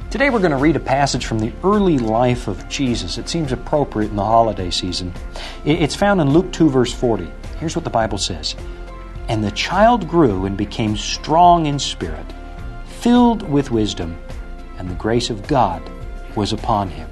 Today we're going to read a passage from the early life of Jesus. It seems appropriate in the holiday season. It's found in Luke 2, verse 40. Here's what the Bible says. "And the child grew and became strong in spirit, filled with wisdom, and the grace of God was upon him."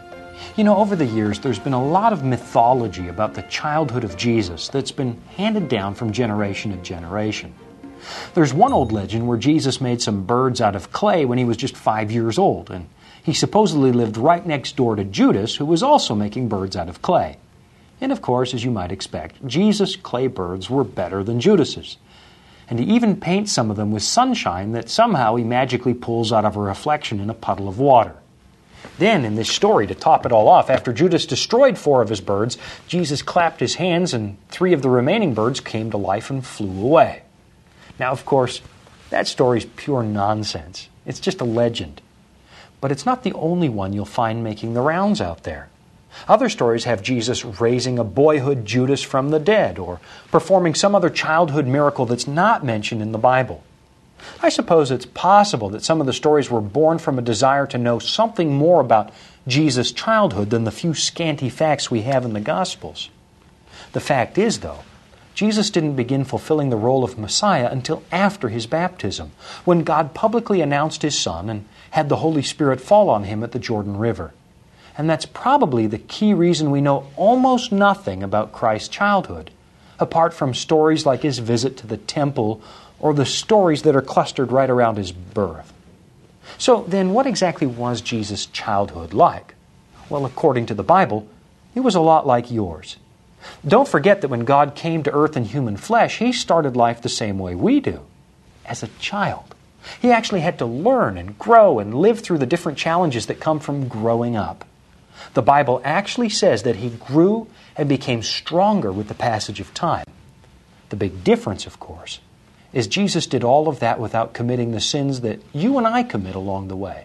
You know, over the years, there's been a lot of mythology about the childhood of Jesus that's been handed down from generation to generation. There's one old legend where Jesus made some birds out of clay when he was just 5 years old, and he supposedly lived right next door to Judas, who was also making birds out of clay. And of course, as you might expect, Jesus' clay birds were better than Judas's. And he even paints some of them with sunshine that somehow he magically pulls out of a reflection in a puddle of water. Then, in this story, to top it all off, after Judas destroyed 4 of his birds, Jesus clapped his hands and 3 of the remaining birds came to life and flew away. Now, of course, that story's pure nonsense. It's just a legend. But it's not the only one you'll find making the rounds out there. Other stories have Jesus raising a boyhood Judas from the dead or performing some other childhood miracle that's not mentioned in the Bible. I suppose it's possible that some of the stories were born from a desire to know something more about Jesus' childhood than the few scanty facts we have in the Gospels. The fact is, though, Jesus didn't begin fulfilling the role of Messiah until after his baptism, when God publicly announced his Son and had the Holy Spirit fall on him at the Jordan River. And that's probably the key reason we know almost nothing about Christ's childhood, apart from stories like his visit to the temple or the stories that are clustered right around his birth. So then, what exactly was Jesus' childhood like? Well, according to the Bible, it was a lot like yours. Don't forget that when God came to earth in human flesh, he started life the same way we do, as a child. He actually had to learn and grow and live through the different challenges that come from growing up. The Bible actually says that he grew and became stronger with the passage of time. The big difference, of course, is Jesus did all of that without committing the sins that you and I commit along the way.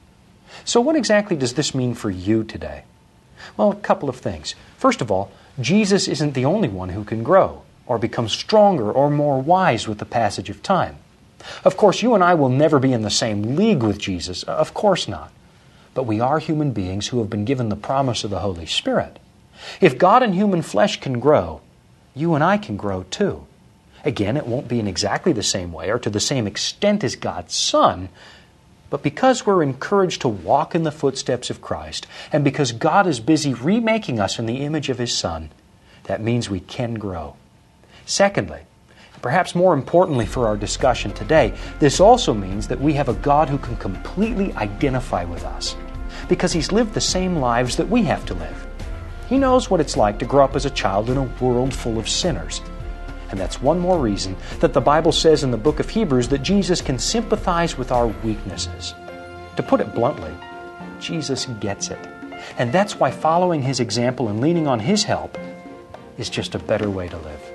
So what exactly does this mean for you today? Well, a couple of things. First of all, Jesus isn't the only one who can grow or become stronger or more wise with the passage of time. Of course, you and I will never be in the same league with Jesus. Of course not. But we are human beings who have been given the promise of the Holy Spirit. If God in human flesh can grow, you and I can grow too. Again, it won't be in exactly the same way or to the same extent as God's Son, but because we're encouraged to walk in the footsteps of Christ, and because God is busy remaking us in the image of His Son, that means we can grow. Secondly, perhaps more importantly for our discussion today, this also means that we have a God who can completely identify with us, because He's lived the same lives that we have to live. He knows what it's like to grow up as a child in a world full of sinners. And that's one more reason that the Bible says in the book of Hebrews that Jesus can sympathize with our weaknesses. To put it bluntly, Jesus gets it. And that's why following His example and leaning on His help is just a better way to live.